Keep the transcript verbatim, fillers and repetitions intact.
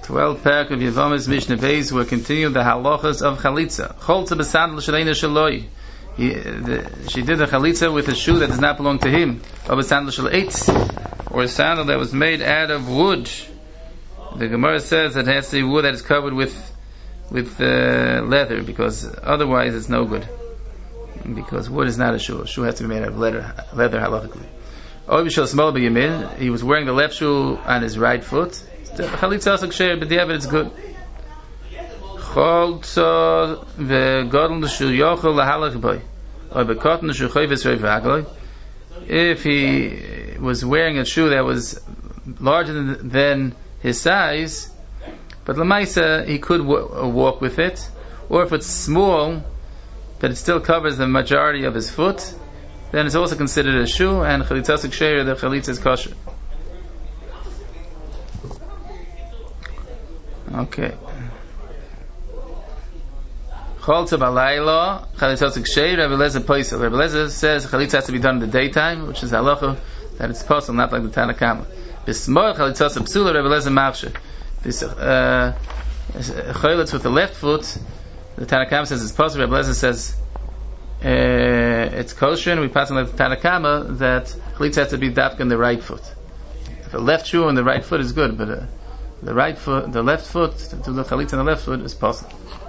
twelve parak of Yevamis Mishnah Beis. We're continuing the halachas of chalitza. Cholza b'sandal shaleina shaloi. She did the chalitza with a shoe that does not belong to him, or a sandal shel eitz, or a sandal that was made out of wood. The Gemara says that it has to be wood that is covered with with uh, leather, because otherwise it's no good. Because wood is not a shoe. A shoe has to be made out of leather, leather halachically. He was wearing the left shoe on his right foot. Chalitza asuk sheir, but the evidence is good. If he was wearing a shoe that was larger than, than his size, but lemaisa he could w- walk with it, or if it's small but it still covers the majority of his foot, then it's also considered a shoe, and chalitza asuk sheir, the chalitza is kosher. Okay. Cholza balayla, chalitza asuk sheir. Rabbi Eliezer poisel. Rabbi Eliezer says chalitza has to be done in the daytime, which is halacha that it's possible, not like the Tanna Kama. Bismor chalitza asuk psula. Rabbi Eliezer machsher. This uh, chalitza with the left foot, the Tanna Kama says it's possible. Rabbi Eliezer says uh, it's kosher, and we pass on like the Tanna Kama that chalitza has to be dafka in the right foot. If the left shoe on the right foot is good, but uh, the right foot, the left foot, to do the chalitza on the left foot is possible.